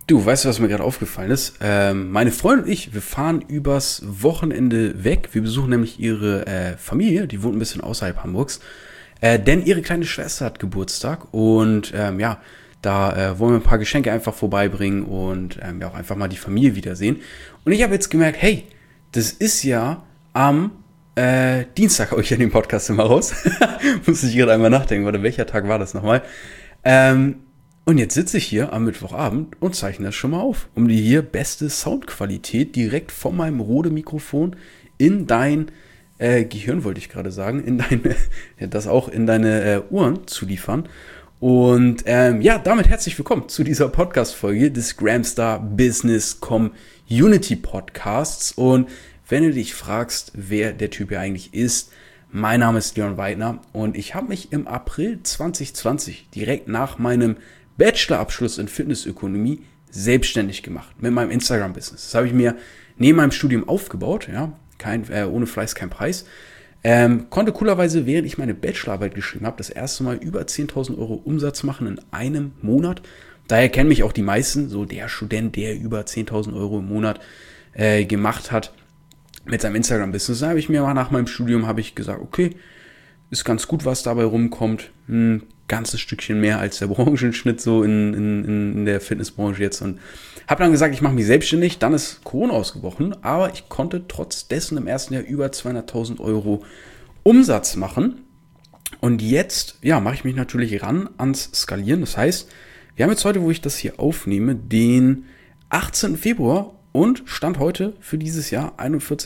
Du, weißt du, was mir gerade aufgefallen ist? Meine Freundin und ich, wir fahren übers Wochenende weg. Wir besuchen nämlich ihre Familie, die wohnt ein bisschen außerhalb Hamburgs. Denn ihre kleine Schwester hat Geburtstag und ja, da wollen wir ein paar Geschenke einfach vorbeibringen und ja auch einfach mal die Familie wiedersehen. Und ich habe jetzt gemerkt, hey, das ist ja am Dienstag, habe ich ja den Podcast immer raus. Musste ich gerade einmal nachdenken, warte, welcher Tag war das nochmal? Und jetzt sitze ich hier am Mittwochabend und zeichne das schon mal auf, um dir hier beste Soundqualität direkt von meinem Rode-Mikrofon in dein Gehirn, wollte ich gerade sagen, in deine, ja, das auch in deine Ohren zu liefern. Und ja, damit herzlich willkommen zu dieser Podcast-Folge des Gramstar Business Community Podcasts. Und wenn du dich fragst, wer der Typ hier eigentlich ist, mein Name ist Leon Weidner und ich habe mich im April 2020 direkt nach meinem Bachelorabschluss in Fitnessökonomie selbstständig gemacht mit meinem Instagram-Business. Das habe ich mir neben meinem Studium aufgebaut, ja, ohne Fleiß kein Preis. Konnte coolerweise, während ich meine Bachelorarbeit geschrieben habe, das erste Mal über 10.000 Euro Umsatz machen in einem Monat. Daher kennen mich auch die meisten, so der Student, der über 10.000 Euro im Monat gemacht hat mit seinem Instagram-Business. Da habe ich mir mal nach meinem Studium gesagt, okay, ist ganz gut, was dabei rumkommt. Ein ganzes Stückchen mehr als der Branchenschnitt so in der Fitnessbranche jetzt. Und habe dann gesagt, ich mache mich selbstständig. Dann ist Corona ausgebrochen, aber ich konnte trotz dessen im ersten Jahr über 200.000 Euro Umsatz machen. Und jetzt, ja, mache ich mich natürlich ran ans Skalieren. Das heißt, wir haben jetzt heute, wo ich das hier aufnehme, den 18. Februar und Stand heute für dieses Jahr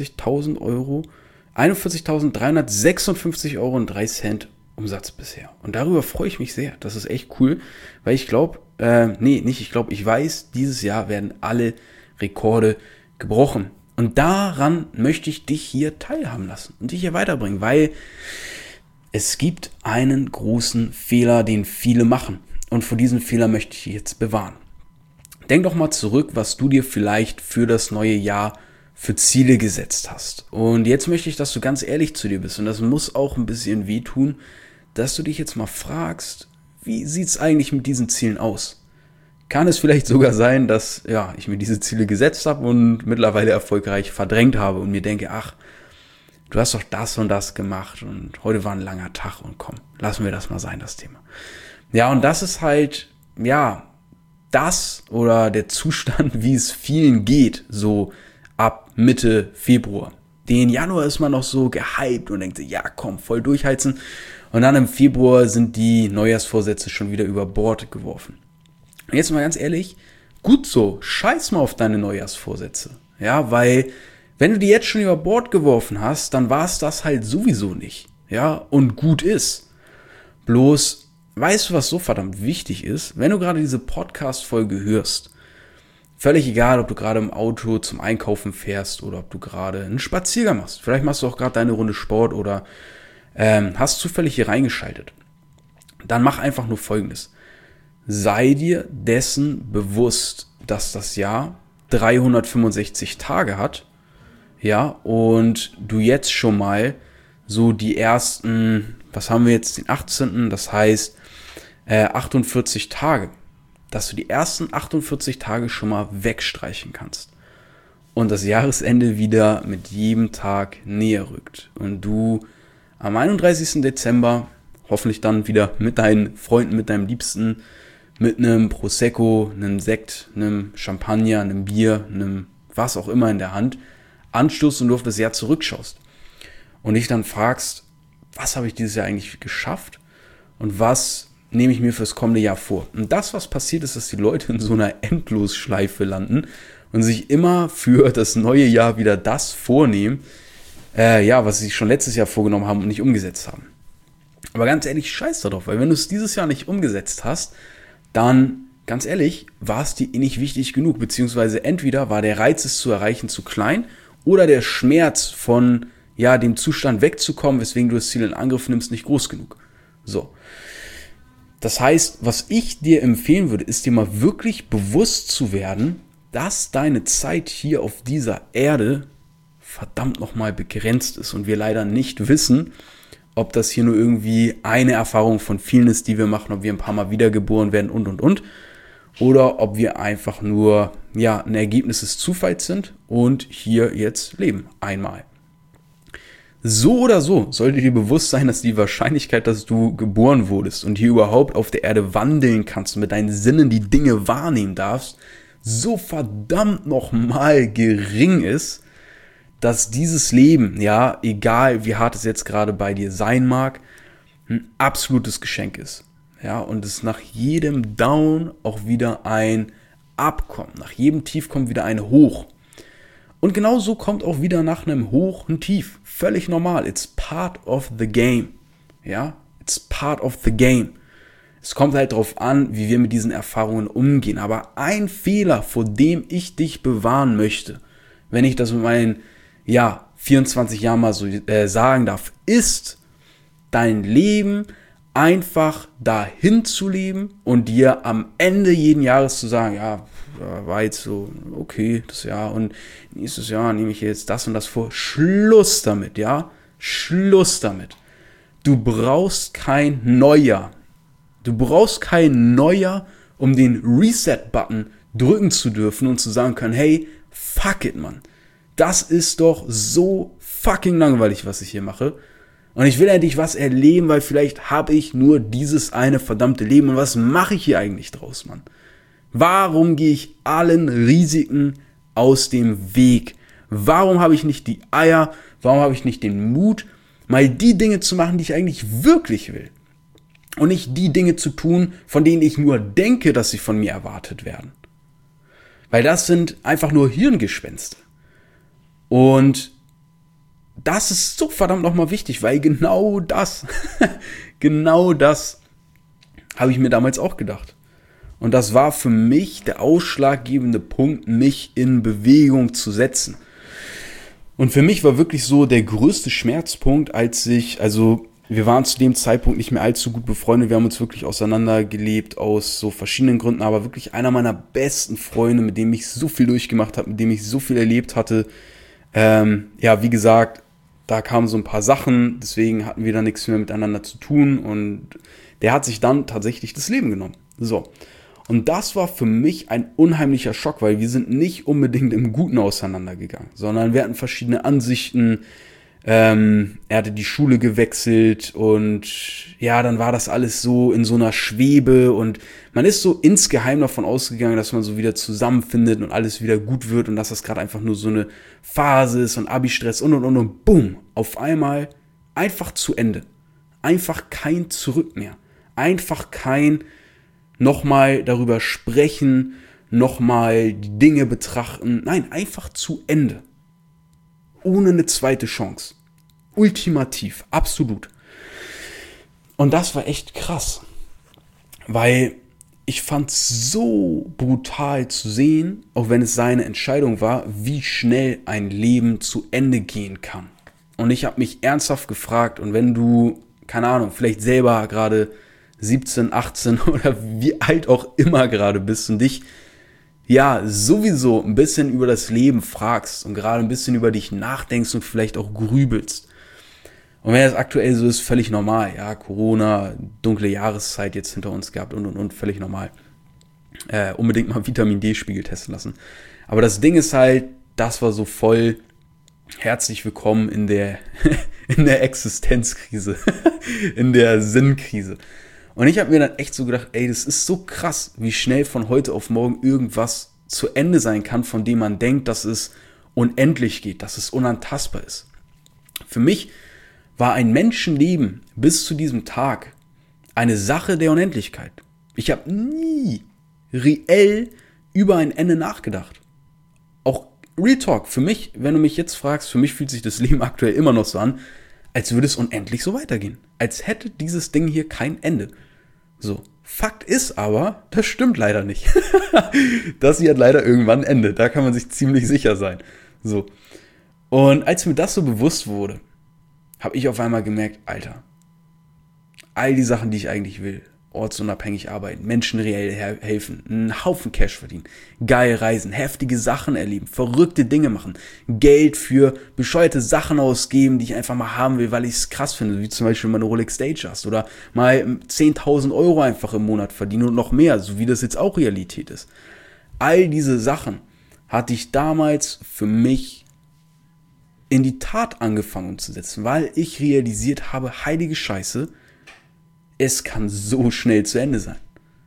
41.356,03 Euro Umsatz bisher. Und darüber freue ich mich sehr. Das ist echt cool, weil ich glaube, ich weiß, dieses Jahr werden alle Rekorde gebrochen. Und daran möchte ich dich hier teilhaben lassen und dich hier weiterbringen, weil es gibt einen großen Fehler, den viele machen. Und vor diesem Fehler möchte ich dich jetzt bewahren. Denk doch mal zurück, was du dir vielleicht für das neue Jahr für Ziele gesetzt hast. Und jetzt möchte ich, dass du ganz ehrlich zu dir bist. Und das muss auch ein bisschen wehtun, dass du dich jetzt mal fragst, wie sieht's eigentlich mit diesen Zielen aus? Kann es vielleicht sogar sein, dass ja, ich mir diese Ziele gesetzt habe und mittlerweile erfolgreich verdrängt habe und mir denke, ach, du hast doch das und das gemacht und heute war ein langer Tag und komm, lassen wir das mal sein, das Thema. Ja, und das ist halt, ja, das oder der Zustand, wie es vielen geht, so ab Mitte Februar. Den Januar ist man noch so gehypt und denkt sich, ja komm, voll durchheizen. Und dann im Februar sind die Neujahrsvorsätze schon wieder über Bord geworfen. Und jetzt mal ganz ehrlich, gut so, scheiß mal auf deine Neujahrsvorsätze. Ja, weil wenn du die jetzt schon über Bord geworfen hast, dann war es das halt sowieso nicht. Ja, und gut ist. Bloß, weißt du, was so verdammt wichtig ist? Wenn du gerade diese Podcast-Folge hörst, völlig egal, ob du gerade im Auto zum Einkaufen fährst oder ob du gerade einen Spaziergang machst. Vielleicht machst du auch gerade deine Runde Sport oder hast zufällig hier reingeschaltet. Dann mach einfach nur Folgendes. Sei dir dessen bewusst, dass das Jahr 365 Tage hat, ja, und du jetzt schon mal so die ersten, was haben wir jetzt, den 18., das heißt 48 Tage, dass du die ersten 48 Tage schon mal wegstreichen kannst und das Jahresende wieder mit jedem Tag näher rückt und du am 31. Dezember hoffentlich dann wieder mit deinen Freunden, mit deinem Liebsten, mit einem Prosecco, einem Sekt, einem Champagner, einem Bier, einem was auch immer in der Hand anstoßt und du auf das Jahr zurückschaust und dich dann fragst, was habe ich dieses Jahr eigentlich geschafft und was nehme ich mir fürs kommende Jahr vor. Und das, was passiert ist, dass die Leute in so einer Endlosschleife landen und sich immer für das neue Jahr wieder das vornehmen, was sie sich schon letztes Jahr vorgenommen haben und nicht umgesetzt haben. Aber ganz ehrlich, scheiß darauf, weil wenn du es dieses Jahr nicht umgesetzt hast, dann, ganz ehrlich, war es dir nicht wichtig genug, beziehungsweise entweder war der Reiz, es zu erreichen, zu klein oder der Schmerz von, ja, dem Zustand wegzukommen, weswegen du das Ziel in Angriff nimmst, nicht groß genug. So. Das heißt, was ich dir empfehlen würde, ist dir mal wirklich bewusst zu werden, dass deine Zeit hier auf dieser Erde verdammt nochmal begrenzt ist und wir leider nicht wissen, ob das hier nur irgendwie eine Erfahrung von vielen ist, die wir machen, ob wir ein paar Mal wiedergeboren werden und. oder ob wir einfach nur ein Ergebnis des Zufalls sind und hier jetzt leben, einmal. So oder so sollte dir bewusst sein, dass die Wahrscheinlichkeit, dass du geboren wurdest und hier überhaupt auf der Erde wandeln kannst und mit deinen Sinnen die Dinge wahrnehmen darfst, so verdammt nochmal gering ist, dass dieses Leben, egal wie hart es jetzt gerade bei dir sein mag, ein absolutes Geschenk ist. Ja, und es nach jedem Down auch wieder ein Up kommt. Nach jedem Tief kommt wieder ein Hoch. Und genauso kommt auch wieder nach einem Hoch ein Tief. Völlig normal. It's part of the game. Ja, it's part of the game. Es kommt halt darauf an, wie wir mit diesen Erfahrungen umgehen. Aber ein Fehler, vor dem ich dich bewahren möchte, wenn ich das mit meinen 24 Jahren mal so sagen darf, ist, dein Leben einfach dahin zu leben und dir am Ende jeden Jahres zu sagen, war jetzt so okay das Jahr und nächstes Jahr nehme ich jetzt das und das vor. Schluss damit, Schluss damit. Du brauchst kein Neujahr. Du brauchst kein Neujahr, um den Reset-Button drücken zu dürfen und zu sagen können, hey, fuck it, Mann. Das ist doch so fucking langweilig, was ich hier mache. Und ich will endlich was erleben, weil vielleicht habe ich nur dieses eine verdammte Leben. Und was mache ich hier eigentlich draus, Mann? Warum gehe ich allen Risiken aus dem Weg? Warum habe ich nicht die Eier? Warum habe ich nicht den Mut, mal die Dinge zu machen, die ich eigentlich wirklich will? Und nicht die Dinge zu tun, von denen ich nur denke, dass sie von mir erwartet werden. Weil das sind einfach nur Hirngespenste. Und das ist so verdammt nochmal wichtig, weil genau das habe ich mir damals auch gedacht. Und das war für mich der ausschlaggebende Punkt, mich in Bewegung zu setzen. Und für mich war wirklich so der größte Schmerzpunkt, wir waren zu dem Zeitpunkt nicht mehr allzu gut befreundet, wir haben uns wirklich auseinandergelebt aus so verschiedenen Gründen, aber wirklich einer meiner besten Freunde, mit dem ich so viel durchgemacht habe, mit dem ich so viel erlebt hatte. Wie gesagt, da kamen so ein paar Sachen, deswegen hatten wir da nichts mehr miteinander zu tun und der hat sich dann tatsächlich das Leben genommen. So. Und das war für mich ein unheimlicher Schock, weil wir sind nicht unbedingt im Guten auseinandergegangen, sondern wir hatten verschiedene Ansichten. Er hatte die Schule gewechselt und dann war das alles so in so einer Schwebe und man ist so insgeheim davon ausgegangen, dass man so wieder zusammenfindet und alles wieder gut wird und dass das gerade einfach nur so eine Phase ist und Abi-Stress und boom, auf einmal einfach zu Ende. Einfach kein Zurück mehr. Einfach kein nochmal darüber sprechen, nochmal die Dinge betrachten. Nein, einfach zu Ende. Ohne eine zweite Chance. Ultimativ, absolut. Und das war echt krass. Weil ich fand es so brutal zu sehen, auch wenn es seine Entscheidung war, wie schnell ein Leben zu Ende gehen kann. Und ich habe mich ernsthaft gefragt, und wenn du, keine Ahnung, vielleicht selber gerade 17, 18 oder wie alt auch immer gerade bist und dich sowieso ein bisschen über das Leben fragst und gerade ein bisschen über dich nachdenkst und vielleicht auch grübelst. Und wenn das aktuell so ist, völlig normal. Ja, Corona, dunkle Jahreszeit jetzt hinter uns gehabt und völlig normal. Unbedingt mal Vitamin D-Spiegel testen lassen. Aber das Ding ist halt, das war so voll herzlich willkommen in der Existenzkrise, in der Sinnkrise. Und ich habe mir dann echt so gedacht, das ist so krass, wie schnell von heute auf morgen irgendwas zu Ende sein kann, von dem man denkt, dass es unendlich geht, dass es unantastbar ist. Für mich war ein Menschenleben bis zu diesem Tag eine Sache der Unendlichkeit. Ich habe nie reell über ein Ende nachgedacht. Auch Real Talk, für mich, wenn du mich jetzt fragst, für mich fühlt sich das Leben aktuell immer noch so an, als würde es unendlich so weitergehen. Als hätte dieses Ding hier kein Ende. So, Fakt ist aber, das stimmt leider nicht. Das hier hat leider irgendwann ein Ende. Da kann man sich ziemlich sicher sein. So. Und als mir das so bewusst wurde, habe ich auf einmal gemerkt, Alter, all die Sachen, die ich eigentlich will, ortsunabhängig arbeiten, Menschen reell helfen, einen Haufen Cash verdienen, geil reisen, heftige Sachen erleben, verrückte Dinge machen, Geld für bescheuerte Sachen ausgeben, die ich einfach mal haben will, weil ich es krass finde, wie zum Beispiel mal eine Rolex Datejust oder mal 10.000 Euro einfach im Monat verdienen und noch mehr, so wie das jetzt auch Realität ist. All diese Sachen hatte ich damals für mich in die Tat angefangen umzusetzen, weil ich realisiert habe, heilige Scheiße, es kann so schnell zu Ende sein.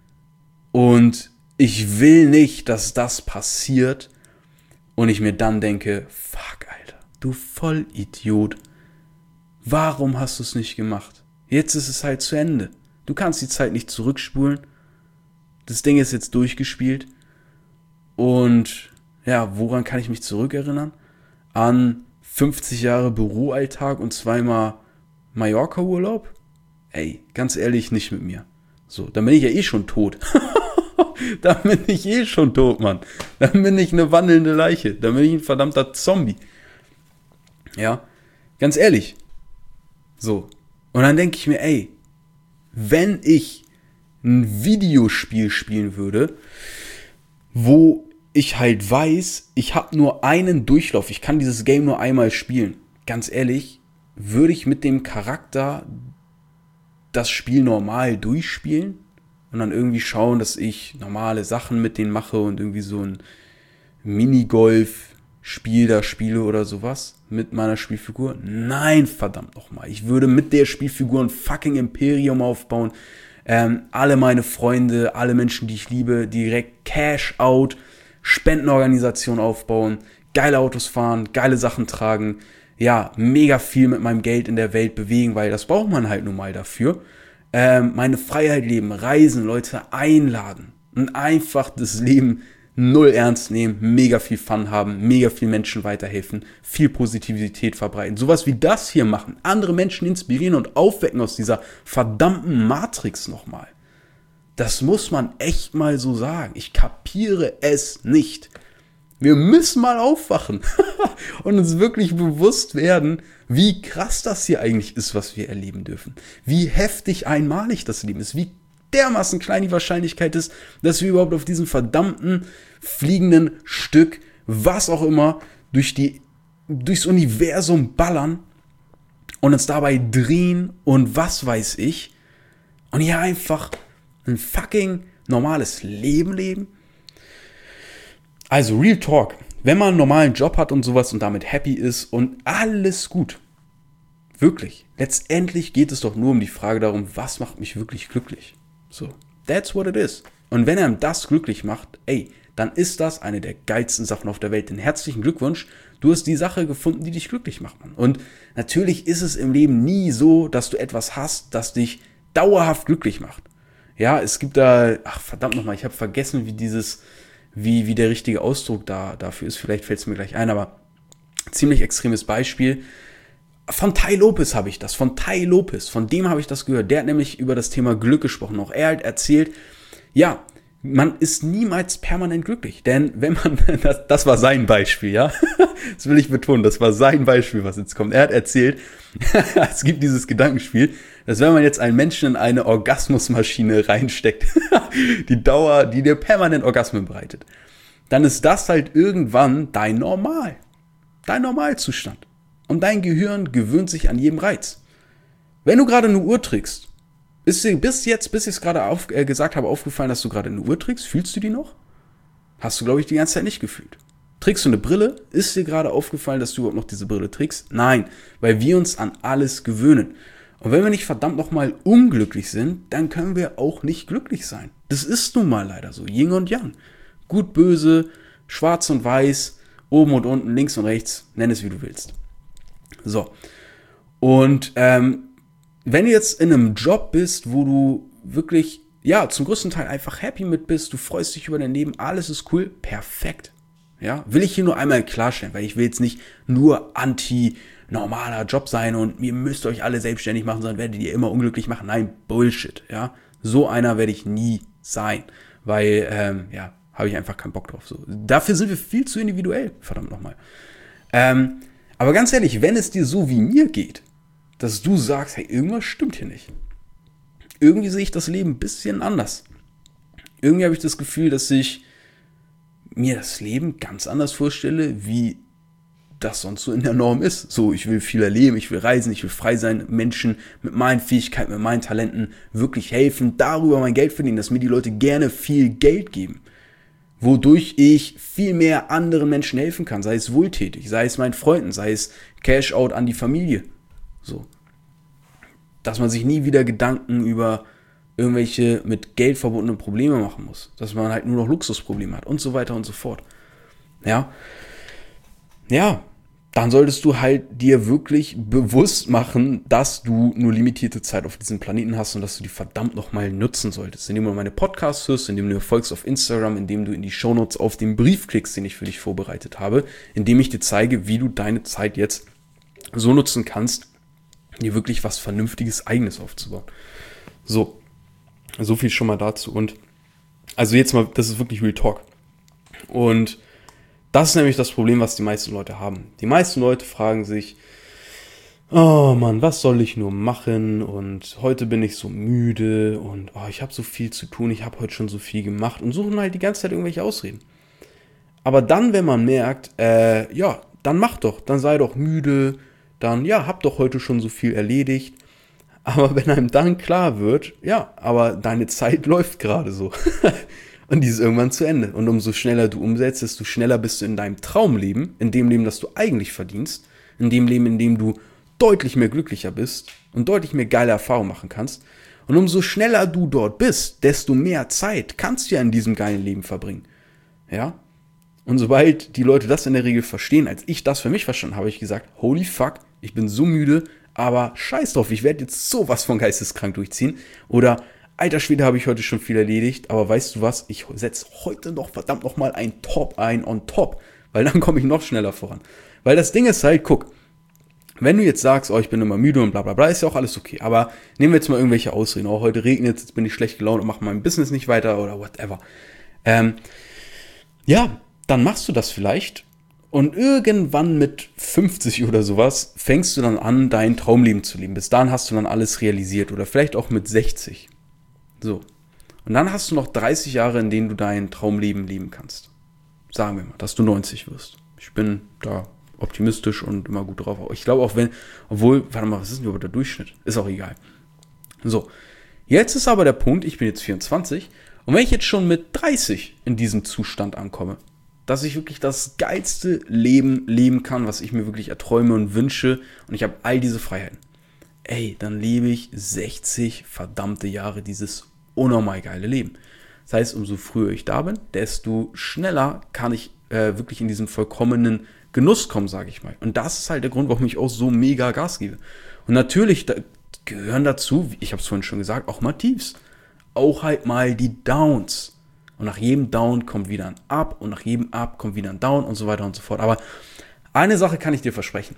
Und ich will nicht, dass das passiert und ich mir dann denke, fuck, Alter, du Vollidiot, warum hast du es nicht gemacht? Jetzt ist es halt zu Ende. Du kannst die Zeit nicht zurückspulen. Das Ding ist jetzt durchgespielt. Und ja, woran kann ich mich zurückerinnern? An 50 Jahre Büroalltag und 2-mal Mallorca-Urlaub? Ey, ganz ehrlich, nicht mit mir. So, dann bin ich ja eh schon tot. Dann bin ich eh schon tot, Mann. Dann bin ich eine wandelnde Leiche. Dann bin ich ein verdammter Zombie. Ja, ganz ehrlich. So. Und dann denke ich mir, ey, wenn ich ein Videospiel spielen würde, wo ich halt weiß, ich habe nur einen Durchlauf, ich kann dieses Game nur einmal spielen. Ganz ehrlich, würde ich mit dem Charakter das Spiel normal durchspielen und dann irgendwie schauen, dass ich normale Sachen mit denen mache und irgendwie so ein Minigolf-Spiel da spiele oder sowas mit meiner Spielfigur? Nein, verdammt nochmal. Ich würde mit der Spielfigur ein fucking Imperium aufbauen. Alle meine Freunde, alle Menschen, die ich liebe, direkt Cash out, Spendenorganisation aufbauen, geile Autos fahren, geile Sachen tragen, ja, mega viel mit meinem Geld in der Welt bewegen, weil das braucht man halt nun mal dafür. Meine Freiheit leben, reisen, Leute einladen und einfach das Leben null ernst nehmen, mega viel Fun haben, mega viel Menschen weiterhelfen, viel Positivität verbreiten, sowas wie das hier machen, andere Menschen inspirieren und aufwecken aus dieser verdammten Matrix nochmal. Das muss man echt mal so sagen. Ich kapiere es nicht. Wir müssen mal aufwachen und uns wirklich bewusst werden, wie krass das hier eigentlich ist, was wir erleben dürfen. Wie heftig einmalig das Leben ist, wie dermaßen klein die Wahrscheinlichkeit ist, dass wir überhaupt auf diesem verdammten fliegenden Stück, was auch immer, durchs Universum ballern und uns dabei drehen und was weiß ich und hier einfach ein fucking normales Leben leben. Also Real Talk, wenn man einen normalen Job hat und sowas und damit happy ist und alles gut, wirklich, letztendlich geht es doch nur um die Frage darum, was macht mich wirklich glücklich. So, that's what it is. Und wenn einem das glücklich macht, ey, dann ist das eine der geilsten Sachen auf der Welt. Denn herzlichen Glückwunsch, du hast die Sache gefunden, die dich glücklich macht, Mann. Und natürlich ist es im Leben nie so, dass du etwas hast, das dich dauerhaft glücklich macht. Ja, es gibt da, verdammt nochmal, ich habe vergessen, wie der richtige Ausdruck dafür ist. Vielleicht fällt es mir gleich ein, aber ziemlich extremes Beispiel. Von Tai Lopez habe ich das, von dem habe ich das gehört. Der hat nämlich über das Thema Glück gesprochen. Auch er hat erzählt, ja, man ist niemals permanent glücklich. Denn wenn man, das war sein Beispiel, ja, das will ich betonen, das war sein Beispiel, was jetzt kommt. Er hat erzählt, es gibt dieses Gedankenspiel, dass wenn man jetzt einen Menschen in eine Orgasmusmaschine reinsteckt, die dir permanent Orgasmen bereitet, dann ist das halt irgendwann dein Normalzustand. Und dein Gehirn gewöhnt sich an jedem Reiz. Wenn du gerade eine Uhr trägst, ist dir bis ich es gerade gesagt habe, aufgefallen, dass du gerade eine Uhr trägst? Fühlst du die noch? Hast du, glaube ich, die ganze Zeit nicht gefühlt. Trägst du eine Brille? Ist dir gerade aufgefallen, dass du überhaupt noch diese Brille trägst? Nein, weil wir uns an alles gewöhnen. Und wenn wir nicht verdammt nochmal unglücklich sind, dann können wir auch nicht glücklich sein. Das ist nun mal leider so. Yin und Yang. Gut, böse, schwarz und weiß, oben und unten, links und rechts, nenn es wie du willst. So. Und wenn du jetzt in einem Job bist, wo du wirklich, ja, zum größten Teil einfach happy mit bist, du freust dich über dein Leben, alles ist cool, perfekt. Ja, will ich hier nur einmal klarstellen, weil ich will jetzt nicht nur normaler Job sein und ihr müsst euch alle selbstständig machen, sondern werdet ihr immer unglücklich machen. Nein, Bullshit, ja. So einer werde ich nie sein, weil, habe ich einfach keinen Bock drauf. So. Dafür sind wir viel zu individuell, verdammt nochmal. Aber ganz ehrlich, wenn es dir so wie mir geht, dass du sagst, hey, irgendwas stimmt hier nicht. irgendwie sehe ich das Leben ein bisschen anders. Irgendwie habe ich das Gefühl, dass ich mir das Leben ganz anders vorstelle, wie das sonst so in der Norm ist. So, ich will viel erleben, ich will reisen, ich will frei sein, Menschen mit meinen Fähigkeiten, mit meinen Talenten wirklich helfen, darüber mein Geld verdienen, dass mir die Leute gerne viel Geld geben, wodurch ich viel mehr anderen Menschen helfen kann, sei es wohltätig, sei es meinen Freunden, sei es Cash-out an die Familie. So. Dass man sich nie wieder Gedanken über irgendwelche mit Geld verbundenen Probleme machen muss. Dass man halt nur noch Luxusprobleme hat und so weiter und so fort. Ja, dann solltest du halt dir wirklich bewusst machen, dass du nur limitierte Zeit auf diesem Planeten hast und dass du die verdammt nochmal nutzen solltest. Indem du meine Podcasts hörst, indem du mir folgst auf Instagram, indem du in die Shownotes auf den Brief klickst, den ich für dich vorbereitet habe, indem ich dir zeige, wie du deine Zeit jetzt so nutzen kannst, dir wirklich was Vernünftiges Eigenes aufzubauen. So viel schon mal dazu. Und also jetzt mal, das ist wirklich Real Talk. Und das ist nämlich das Problem, was die meisten Leute haben. Die meisten Leute fragen sich, oh Mann, was soll ich nur machen? Und heute bin ich so müde und ich habe so viel zu tun, ich habe heute schon so viel gemacht und suchen halt die ganze Zeit irgendwelche Ausreden. Aber dann, wenn man merkt, dann mach doch, dann sei doch müde, dann, hab doch heute schon so viel erledigt. Aber wenn einem dann klar wird, aber deine Zeit läuft gerade so. Und die ist irgendwann zu Ende. Und umso schneller du umsetzt, desto schneller bist du in deinem Traumleben, in dem Leben, das du eigentlich verdienst, in dem Leben, in dem du deutlich mehr glücklicher bist und deutlich mehr geile Erfahrungen machen kannst. Und umso schneller du dort bist, desto mehr Zeit kannst du ja in diesem geilen Leben verbringen. Ja? Und sobald die Leute das in der Regel verstehen, als ich das für mich verstanden habe, habe ich gesagt, holy fuck, ich bin so müde, aber scheiß drauf, ich werde jetzt sowas von geisteskrank durchziehen. Oder, alter Schwede, habe ich heute schon viel erledigt, aber weißt du was, ich setze heute noch verdammt noch mal ein Top ein on top, weil dann komme ich noch schneller voran. Weil das Ding ist halt, guck, wenn du jetzt sagst, ich bin immer müde und bla bla bla, ist ja auch alles okay, aber nehmen wir jetzt mal irgendwelche Ausreden, heute regnet es, jetzt bin ich schlecht gelaunt und mache mein Business nicht weiter oder whatever. Dann machst du das vielleicht und irgendwann mit 50 oder sowas fängst du dann an, dein Traumleben zu leben. Bis dahin hast du dann alles realisiert oder vielleicht auch mit 60. So. Und dann hast du noch 30 Jahre, in denen du dein Traumleben leben kannst. Sagen wir mal, dass du 90 wirst. Ich bin da optimistisch und immer gut drauf. Ich glaube auch was ist denn überhaupt der Durchschnitt? Ist auch egal. So. Jetzt ist aber der Punkt, ich bin jetzt 24 und wenn ich jetzt schon mit 30 in diesem Zustand ankomme, dass ich wirklich das geilste Leben leben kann, was ich mir wirklich erträume und wünsche und ich habe all diese Freiheiten. Dann lebe ich 60 verdammte Jahre dieses unnormal geile Leben. Das heißt, umso früher ich da bin, desto schneller kann ich wirklich in diesen vollkommenen Genuss kommen, sage ich mal. Und das ist halt der Grund, warum ich auch so mega Gas gebe. Und natürlich gehören dazu, ich habe es vorhin schon gesagt, auch mal Tiefs. Auch halt mal die Downs. Und nach jedem Down kommt wieder ein Up und nach jedem Up kommt wieder ein Down und so weiter und so fort. Aber eine Sache kann ich dir versprechen.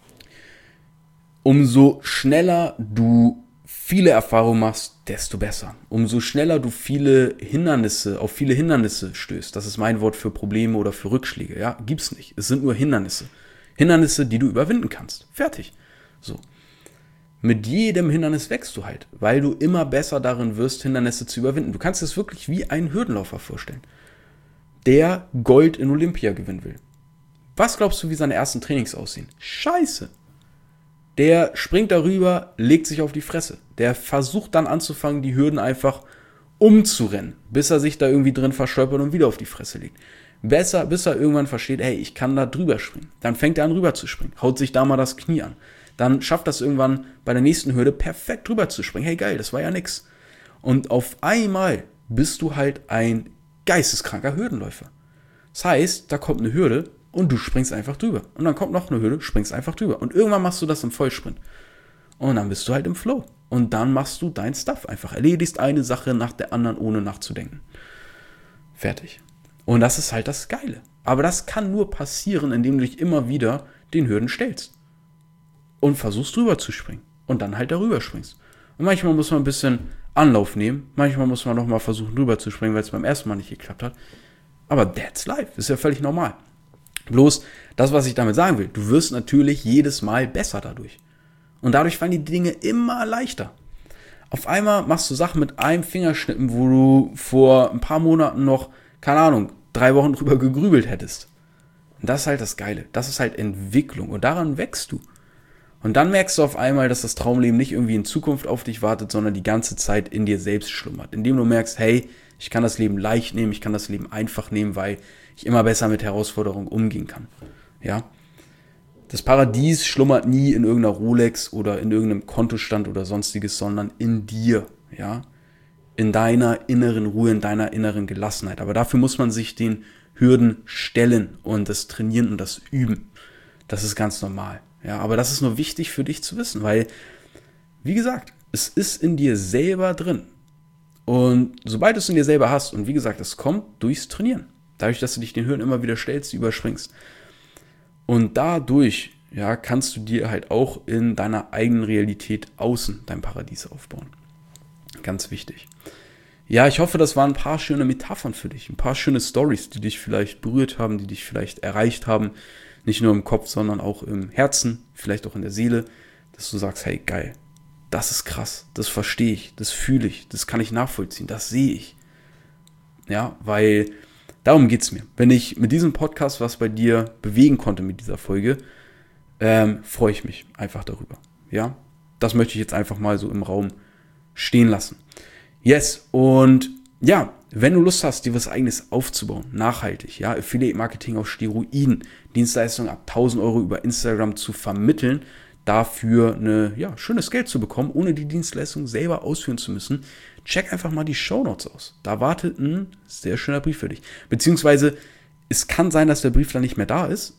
Umso schneller du viele Erfahrungen machst, desto besser. Umso schneller du auf viele Hindernisse stößt. Das ist mein Wort für Probleme oder für Rückschläge. Ja, gibt's nicht. Es sind nur Hindernisse. Hindernisse, die du überwinden kannst. Fertig. So. Mit jedem Hindernis wächst du halt, weil du immer besser darin wirst, Hindernisse zu überwinden. Du kannst es wirklich wie einen Hürdenläufer vorstellen, der Gold in Olympia gewinnen will. Was glaubst du, wie seine ersten Trainings aussehen? Scheiße. Der springt darüber, legt sich auf die Fresse. Der versucht dann anzufangen, die Hürden einfach umzurennen, bis er sich da irgendwie drin verstolpert und wieder auf die Fresse legt. Bis er irgendwann versteht, ich kann da drüber springen. Dann fängt er an, rüber zu springen, haut sich da mal das Knie an. Dann schafft das irgendwann bei der nächsten Hürde perfekt drüber zu springen. Hey, geil, das war ja nix. Und auf einmal bist du halt ein geisteskranker Hürdenläufer. Das heißt, da kommt eine Hürde und du springst einfach drüber. Und dann kommt noch eine Hürde, springst einfach drüber. Und irgendwann machst du das im Vollsprint. Und dann bist du halt im Flow. Und dann machst du dein Stuff einfach. Erledigst eine Sache nach der anderen, ohne nachzudenken. Fertig. Und das ist halt das Geile. Aber das kann nur passieren, indem du dich immer wieder den Hürden stellst. Und versuchst drüber zu springen. Und dann halt darüber springst. Und manchmal muss man ein bisschen Anlauf nehmen. Manchmal muss man nochmal versuchen, drüber zu springen, weil es beim ersten Mal nicht geklappt hat. Aber that's life. Ist ja völlig normal. Bloß, das, was ich damit sagen will, du wirst natürlich jedes Mal besser dadurch. Und dadurch fallen die Dinge immer leichter. Auf einmal machst du Sachen mit einem Fingerschnippen, wo du vor ein paar Monaten noch, keine Ahnung, 3 Wochen drüber gegrübelt hättest. Und das ist halt das Geile. Das ist halt Entwicklung und daran wächst du. Und dann merkst du auf einmal, dass das Traumleben nicht irgendwie in Zukunft auf dich wartet, sondern die ganze Zeit in dir selbst schlummert. Indem du merkst, hey, ich kann das Leben leicht nehmen, ich kann das Leben einfach nehmen, weil ich immer besser mit Herausforderungen umgehen kann. Ja? Das Paradies schlummert nie in irgendeiner Rolex oder in irgendeinem Kontostand oder sonstiges, sondern in dir, ja, in deiner inneren Ruhe, in deiner inneren Gelassenheit. Aber dafür muss man sich den Hürden stellen und das trainieren und das üben. Das ist ganz normal. Ja, aber das ist nur wichtig für dich zu wissen, weil, wie gesagt, es ist in dir selber drin. Und sobald du es in dir selber hast, und wie gesagt, es kommt durchs Trainieren. Dadurch, dass du dich den Hürden immer wieder stellst, überspringst. Und dadurch, ja, kannst du dir halt auch in deiner eigenen Realität außen dein Paradies aufbauen. Ganz wichtig. Ja, ich hoffe, das waren ein paar schöne Metaphern für dich, ein paar schöne Storys, die dich vielleicht berührt haben, die dich vielleicht erreicht haben. Nicht nur im Kopf, sondern auch im Herzen, vielleicht auch in der Seele, dass du sagst, hey, geil, das ist krass, das verstehe ich, das fühle ich, das kann ich nachvollziehen, das sehe ich. Ja, weil darum geht es mir. Wenn ich mit diesem Podcast was bei dir bewegen konnte mit dieser Folge, freue ich mich einfach darüber. Ja, das möchte ich jetzt einfach mal so im Raum stehen lassen. Yes, und ja, wenn du Lust hast, dir was Eigenes aufzubauen, nachhaltig, ja, Affiliate-Marketing auf Steroiden, Dienstleistungen ab 1.000 Euro über Instagram zu vermitteln, dafür schönes Geld zu bekommen, ohne die Dienstleistung selber ausführen zu müssen, check einfach mal die Shownotes aus. Da wartet ein sehr schöner Brief für dich. Beziehungsweise, es kann sein, dass der Brief dann nicht mehr da ist,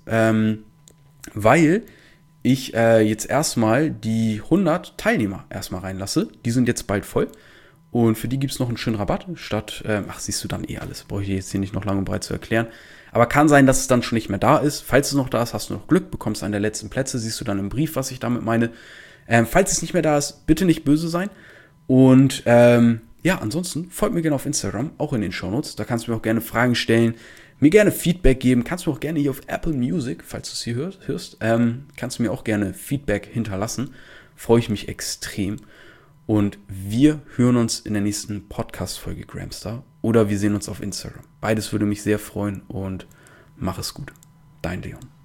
weil ich jetzt erstmal die 100 Teilnehmer erstmal reinlasse. Die sind jetzt bald voll. Und für die gibt es noch einen schönen Rabatt, statt, siehst du dann alles. Brauche ich jetzt hier nicht noch lang und breit zu erklären. Aber kann sein, dass es dann schon nicht mehr da ist. Falls es noch da ist, hast du noch Glück, bekommst einen der letzten Plätze, siehst du dann im Brief, was ich damit meine. Falls es nicht mehr da ist, bitte nicht böse sein. Und ansonsten folgt mir gerne auf Instagram, auch in den Shownotes. Da kannst du mir auch gerne Fragen stellen, mir gerne Feedback geben. Kannst du auch gerne hier auf Apple Music, falls du es hier hörst, kannst du mir auch gerne Feedback hinterlassen. Freue ich mich extrem. Und wir hören uns in der nächsten Podcast-Folge Gramstar oder wir sehen uns auf Instagram. Beides würde mich sehr freuen und mach es gut. Dein Leon.